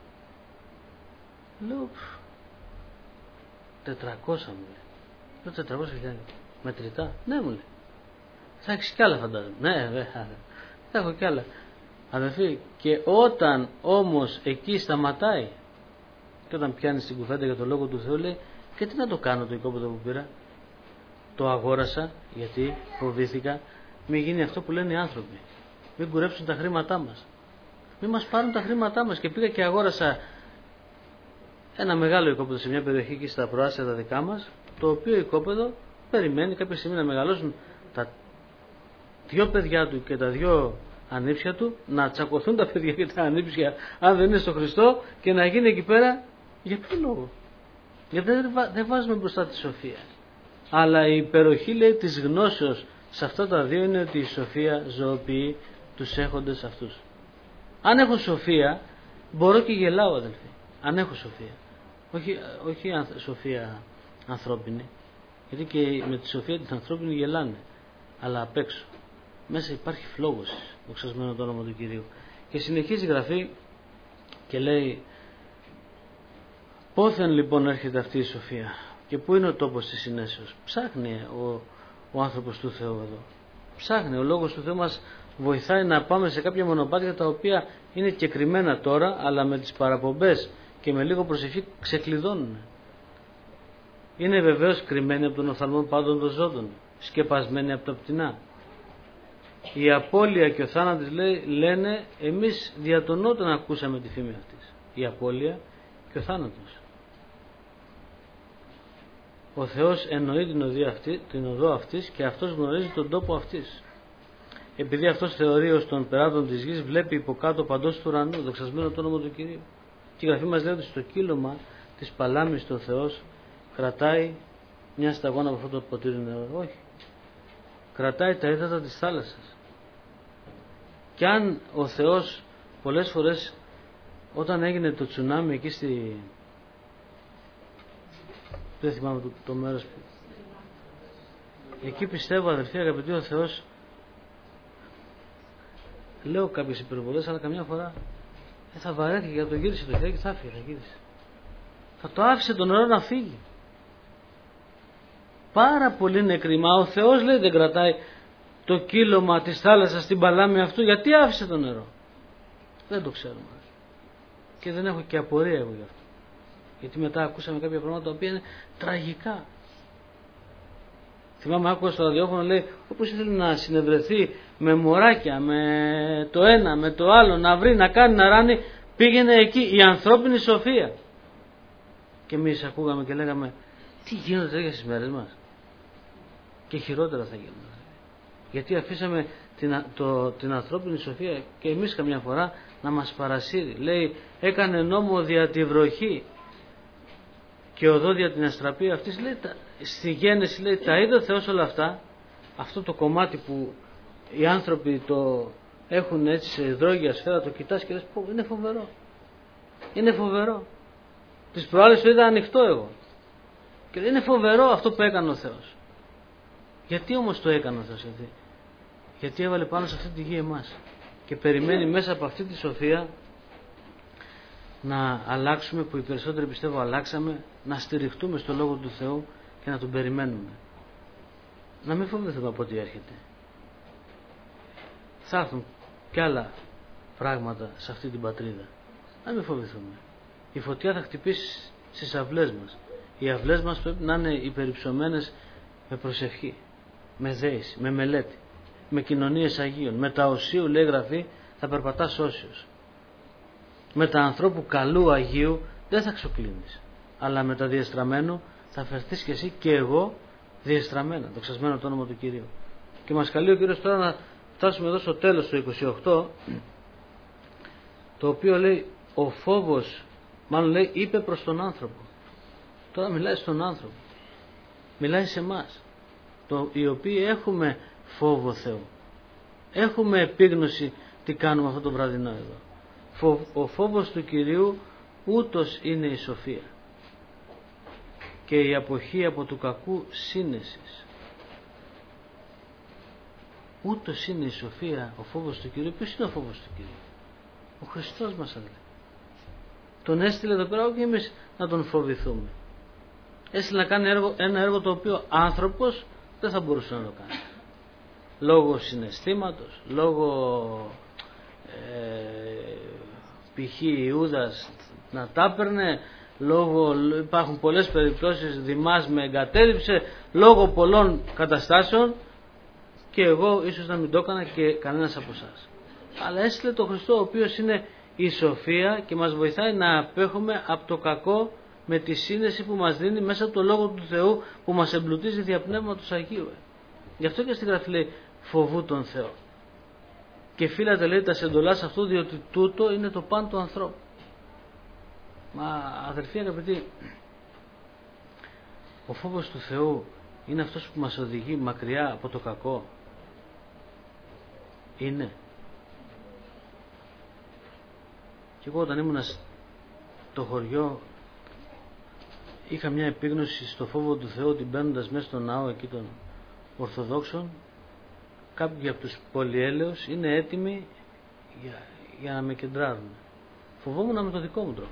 Λέω, 400 μου λέει. Λέω, 400.000 μετρητά. Ναι, μου λέει. Θα έχεις κι άλλα φαντάζομαι. Ναι, θα έχω κι άλλα. Αδελφοί, και όταν όμως εκεί σταματάει και όταν πιάνει την κουβέντα για το λόγο του Θεού, λέει, και τι να το κάνω το οικόπεδο που πήρα? Το αγόρασα γιατί φοβήθηκα μην γίνει αυτό που λένε οι άνθρωποι, μην κουρέψουν τα χρήματά μας, μην μας πάρουν τα χρήματά μας. Και πήγα και αγόρασα ένα μεγάλο οικόπεδο σε μια περιοχή εκεί στα προάστια τα δικά μας, το οποίο οικόπεδο περιμένει κάποια στιγμή να μεγαλώσουν τα 2 παιδιά του και τα 2 ανήψια του, να τσακωθούν τα παιδιά και τα ανήψια αν δεν είναι στο Χριστό, και να γίνει εκεί πέρα. Για ποιο λόγο? Γιατί δεν βάζουμε μπροστά τη σοφία. Αλλά η υπεροχή, λέει, της γνώσεως σε αυτά τα 2 είναι ότι η σοφία ζωοποιεί τους έχοντες αυτούς. Αν έχω σοφία, μπορώ και γελάω, αδελφοί. Αν έχω σοφία. Όχι σοφία ανθρώπινη, γιατί και με τη σοφία την ανθρώπινη γελάνε, αλλά απ' έξω μέσα υπάρχει φλόγωση, δοξασμένο το όνομα του Κυρίου. Και συνεχίζει η Γραφή και λέει, πόθεν λοιπόν έρχεται αυτή η σοφία και πού είναι ο τόπος της συνέσεως? Ψάχνει ο άνθρωπος του Θεού εδώ. Ψάχνει. Ο λόγος του Θεού μας βοηθάει να πάμε σε κάποια μονοπάτια τα οποία είναι κεκριμένα τώρα, αλλά με τις παραπομπές και με λίγο προσευχή ξεκλειδώνουν. Είναι βεβαίως κρυμμένοι από τον οφθαλμό πάντων των ζώντων, σκεπασμένοι από τα πτηνά. Η απώλεια και ο θάνατος, λένε, εμείς δια των όταν ακούσαμε τη φήμη αυτής. Η απώλεια και ο θάνατος. Ο Θεός εννοεί την οδό αυτής και αυτός γνωρίζει τον τόπο αυτής. Επειδή αυτός θεωρεί ως των περάτων της γης, βλέπει υποκάτω παντός του ουρανού, δοξασμένο το όνομα του Κυρίου. Και η Γραφή μας λέει ότι στο κύλωμα της παλάμης του Θεός κρατάει μια σταγόνα από αυτό το ποτήρι νερό. Όχι. Κρατάει τα ύδατα της θάλασσας. Και αν ο Θεός πολλές φορές, όταν έγινε το τσουνάμι εκεί δεν θυμάμαι το μέρος, εκεί πιστεύω, αδελφοί αγαπητοί, ο Θεός, λέω κάποιες υπερβολές, αλλά καμιά φορά θα βαρέθηκε για το γύρισε το χέρι και θα έφυγε, θα γύρισε. Θα το άφησε το νερό να φύγει. Πάρα πολύ νεκρή. Μα ο Θεός, λέει, δεν κρατάει το κύλωμα της θάλασσας στην παλάμη αυτού? Γιατί άφησε το νερό? Δεν το ξέρουμε. Και δεν έχω και απορία εγώ γι' αυτό. Γιατί μετά ακούσαμε κάποια πράγματα τα οποία είναι τραγικά. Θυμάμαι, άκουσα στο ραδιόφωνο, λέει, όπως ήθελε να συνευρεθεί με μωράκια, με το ένα, με το άλλο, να βρει, να κάνει, να ράνει, πήγαινε εκεί η ανθρώπινη σοφία. Και εμείς ακούγαμε και λέγαμε, τι γίνονται τέτοια στις μέρες μας? Και χειρότερα θα γίνουν. Γιατί αφήσαμε την ανθρώπινη σοφία και εμείς καμιά φορά να μας παρασύρει. Λέει, έκανε νόμο δια τη βροχή και οδό δια την αστραπή αυτής. Λέει, στη Γένεση, λέει, τα είδε ο Θεός όλα αυτά. Αυτό το κομμάτι που οι άνθρωποι το έχουν έτσι σε υδρόγεια σφαίρα, το κοιτάς και λες, πω, είναι φοβερό. Είναι φοβερό. Τις προάλλες το είδα ανοιχτό εγώ. Και είναι φοβερό αυτό που έκανε ο Θεός. Γιατί όμως το έκανε ο Θεός? Γιατί έβαλε πάνω σε αυτή τη γη εμάς και περιμένει μέσα από αυτή τη σοφία να αλλάξουμε, που οι περισσότεροι πιστεύω αλλάξαμε, να στηριχτούμε στο Λόγο του Θεού και να τον περιμένουμε. Να μην φοβηθούμε από ό,τι έρχεται. Θα έρθουν κι άλλα πράγματα σε αυτή την πατρίδα. Να μην φοβηθούμε. Η φωτιά θα χτυπήσει στις αυλές μας. Οι αυλές μας πρέπει να είναι υπερυψωμένες με προσευχή, με δέηση, με μελέτη, με κοινωνίες Αγίων. Με τα οσίου, λέει Γραφή, θα περπατάς όσιος. Με τα ανθρώπου καλού Αγίου δεν θα ξοκλίνεις, αλλά με τα διεστραμμένου θα φερθείς και εσύ και εγώ διεστραμμένα, δοξασμένο το όνομα του Κυρίου. Και μας καλεί ο Κύριος τώρα να φτάσουμε εδώ στο τέλος του 28, το οποίο λέει, ο φόβος, μάλλον λέει, είπε προς τον άνθρωπο. Τώρα μιλάει στον άνθρωπο, μιλάει σε εμάς, οι οποίοι έχουμε φόβο Θεού. έχουμε επίγνωση τι κάνουμε αυτό το βραδινό εδώ. Ο φόβος του Κυρίου ούτως είναι η σοφία και η αποχή από του κακού σύνεσης. Ούτως είναι η σοφία, ο φόβος του Κυρίου. Ποιος είναι ο φόβος του Κυρίου? Ο Χριστός μας αδελφοί. Τον έστειλε εδώ πέρα όχι εμείς να τον φοβηθούμε. Έστειλε να κάνει ένα έργο το οποίο άνθρωπος δεν θα μπορούσε να το κάνει. Λόγω συναισθήματος, λόγω π.χ. Ιούδας να τα έπαιρνε, λόγω, υπάρχουν πολλές περιπτώσεις, Δημάς με εγκατέλειψε, λόγω πολλών καταστάσεων, και εγώ ίσως να μην το έκανα και κανένας από εσάς. Αλλά έστειλε τον Χριστό, ο οποίος είναι η σοφία και μας βοηθάει να απέχουμε από το κακό με τη σύνεση που μας δίνει μέσα από το Λόγο του Θεού που μας εμπλουτίζει δια Πνεύματος Αγίου. Γι' αυτό και στη Γραφή λέει φοβού τον Θεό. Και φύλατε λέει τα σεντολάς αυτού, διότι τούτο είναι το παν του ανθρώπου. Μα αδερφοί αγαπητοί, ο φόβος του Θεού είναι αυτός που μας οδηγεί μακριά από το κακό. Είναι. Και εγώ όταν ήμουν στο χωριό είχα μια επίγνωση στο φόβο του Θεού, ότι μπαίνοντας μέσα στο ναό εκεί των Ορθοδόξων, κάποιοι από τους πολυέλεους είναι έτοιμοι για να με κεντράρουν. Φοβόμουν με το δικό μου τρόπο.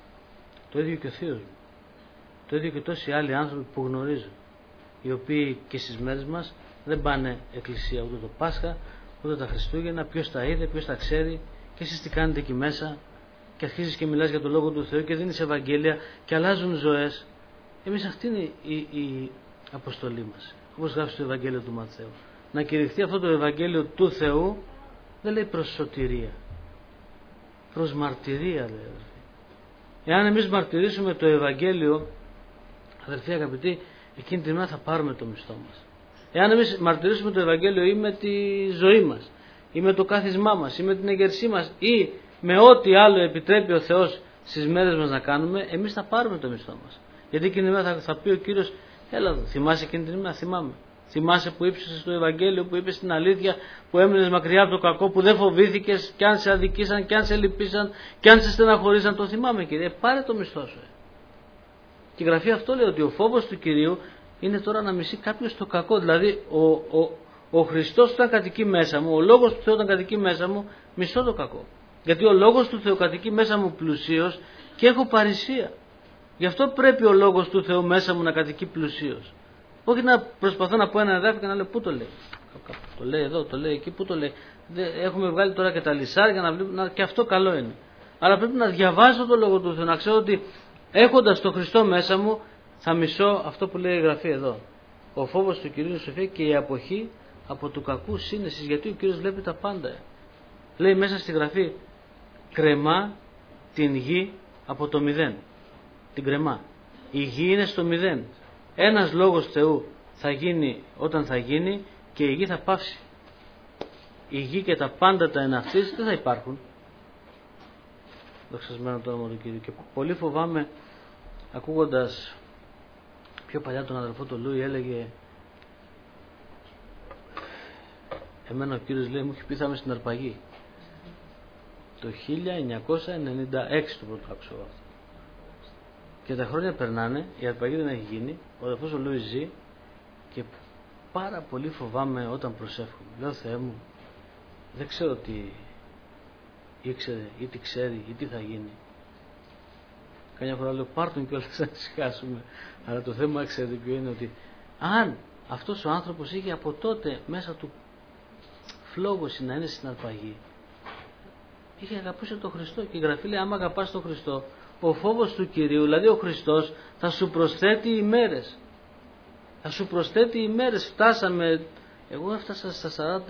Το ίδιο και ο θείος μου. Το ίδιο και τόσοι άλλοι άνθρωποι που γνωρίζω, οι οποίοι και στις μέρες μας δεν πάνε εκκλησία ούτε το Πάσχα ούτε τα Χριστούγεννα. Ποιος τα είδε, ποιος τα ξέρει, και εσείς τι κάνετε εκεί μέσα, και αρχίζεις και μιλάς για το Λόγο του Θεού και δίνεις Ευαγγέλια και αλλάζουν ζωές. Εμείς αυτή είναι η αποστολή μας, όπως γράφει στο Ευαγγέλιο του Ματθαίου. Να κηρυχθεί αυτό το Ευαγγέλιο του Θεού, δεν λέει προς σωτηρία, προς μαρτυρία λέει. Εάν εμείς μαρτυρήσουμε το Ευαγγέλιο, αδερφοί αγαπητοί, εκείνη την ημέρα θα πάρουμε το μισθό μας. Εάν εμείς μαρτυρήσουμε το Ευαγγέλιο ή με τη ζωή μας, ή με το κάθισμά μας, ή με την εγερσή μας, ή με ό,τι άλλο επιτρέπει ο Θεός στις μέρες μας να κάνουμε, εμείς θα πάρουμε το μισθό μας. Γιατί εκείνη την ημέρα θα πει ο Κύριος, έλα εδώ, θυμάσαι εκείνη την ημέρα? Θυμάμαι. Θυμάσαι που ύψωσες το Ευαγγέλιο, που είπες την αλήθεια, που έμεινες μακριά από το κακό, που δεν φοβήθηκες, κι αν σε αδικήσαν, κι αν σε λυπήσαν, κι αν σε στεναχωρήσαν? Το θυμάμαι, Κύριε. Πάρε το μισθό σου. Και η Γραφή αυτό λέει, ότι ο φόβος του Κυρίου είναι τώρα να μισεί κάποιος το κακό. Δηλαδή ο Χριστός όταν κατοικεί μέσα μου, ο Λόγος του Θεού όταν κατοικεί μέσα μου, μισώ το κακό. Γιατί ο Λόγος του Θεού κατοικεί μέσα μου πλουσίως και έχω παρησία. Γι' αυτό πρέπει ο Λόγος του Θεού μέσα μου να κατοικεί πλουσίως. Όχι να προσπαθώ να πω ένα εδάφιο και να λέω πού το λέει. Το λέει εδώ, το λέει εκεί, πού το λέει. Έχουμε βγάλει τώρα και τα λυσάρια να βλέπουμε, και αυτό καλό είναι. Αλλά πρέπει να διαβάζω το Λόγο του Θεού, να ξέρω ότι έχοντας τον Χριστό μέσα μου θα μισώ αυτό που λέει η Γραφή εδώ. Ο φόβος του Κυρίου σοφία και η αποχή από του κακού σύνεσης. Γιατί ο Κύριος βλέπει τα πάντα. Λέει μέσα στη Γραφή, κρεμά την γη από το 0. Την κρεμά. Η γη είναι στο 0. Ένας λόγος Θεού θα γίνει όταν θα γίνει και η γη θα πάυσει. Η γη και τα πάντα τα εναυτής δεν θα υπάρχουν. Δοξασμένο το όνομα του Κύριου. Και πολύ φοβάμαι, ακούγοντας πιο παλιά τον αδελφό του Λούι, έλεγε, εμένα ο Κύριος λέει μου έχει πει θα είμαι στην αρπαγή. Το 1996 το πρώτο άκουσα αυτό. Και τα χρόνια περνάνε, η αρπαγή δεν έχει γίνει, ο αδελφός ο Λούις ζει και πάρα πολύ φοβάμαι όταν προσεύχομαι. Λέω, Θεέ μου, δεν ξέρω τι ήξερε ή τι ξέρει ή τι θα γίνει. Καμιά φορά λέω, πάρ' τον κιόλας να ησυχάσουμε. Αλλά το θέμα, ξέρετε ποιο είναι, ότι αν αυτός ο άνθρωπος είχε από τότε μέσα του φλόγωση να είναι στην αρπαγή, είχε αγαπούσε τον Χριστό. Και η Γραφή λέει, άμα αγαπάς τον Χριστό, ο φόβος του Κυρίου, δηλαδή ο Χριστός, θα σου προσθέτει ημέρες. Θα σου προσθέτει ημέρες. Φτάσαμε, εγώ έφτασα στα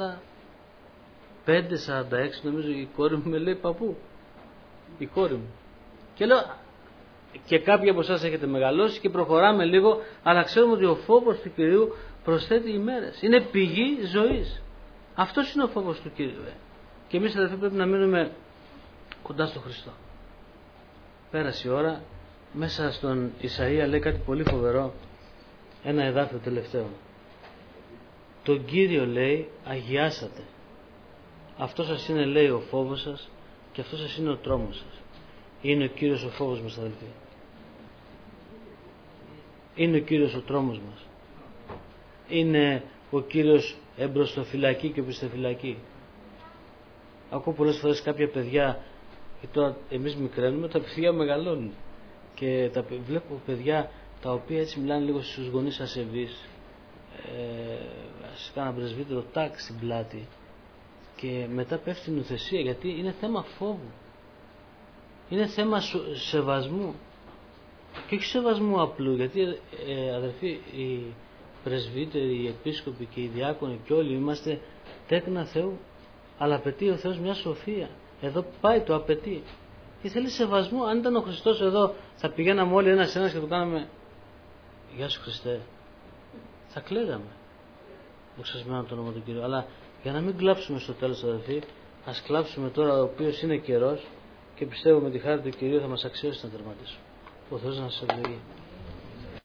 45-46, νομίζω η κόρη μου με λέει, παππού, η κόρη μου. Και λέω, και κάποιοι από εσάς έχετε μεγαλώσει και προχωράμε λίγο, αλλά ξέρουμε ότι ο φόβος του Κυρίου προσθέτει ημέρες. Είναι πηγή ζωής. Αυτός είναι ο φόβος του Κυρίου. Και εμείς αδελφοί πρέπει να μείνουμε κοντά στο Χριστό. Πέρασε η ώρα, μέσα στον Ισαΐα λέει κάτι πολύ φοβερό, ένα εδάφιο τελευταίο. Τον Κύριο λέει αγιάσατε Αυτό σας είναι, λέει, ο φόβος σας και αυτό σας είναι ο τρόμος σας. Είναι ο Κύριος ο φόβος μας, αδελφοί? Είναι ο Κύριος ο τρόμος μας? Είναι ο Κύριος εμπροστοφυλακή και οπισθοφυλακή? Ακούω πολλές φορές κάποια παιδιά, και τώρα εμείς μικραίνουμε, τα παιδιά μεγαλώνουν, και βλέπω παιδιά τα οποία έτσι μιλάνε λίγο στους γονείς ασεβείς, κάνα πρεσβύτερο τάκ στην πλάτη, και μετά πέφτει η νουθεσία, γιατί είναι θέμα φόβου, είναι θέμα σεβασμού, και όχι σεβασμού απλού, γιατί αδερφοί, οι πρεσβύτεροι, οι επίσκοποι και οι διάκονοι και όλοι είμαστε τέκνα Θεού, αλλά απαιτεί ο Θεός μια σοφία. Εδώ πάει, το απαιτεί και θέλει σεβασμό. Αν ήταν ο Χριστός εδώ, θα πηγαίναμε όλοι ένας και του κάναμε «Γεια σου Χριστέ», θα κλαίγαμε, δοξασμένο το όνομα του Κύριου. Αλλά για να μην κλάψουμε στο τέλος, αδελφοί, ας κλάψουμε τώρα, ο οποίος είναι καιρός, και πιστεύω με τη χάρη του Κυρίου θα μας αξιώσει να τερματίσουμε. Ο Θεός να σας ευλογεί.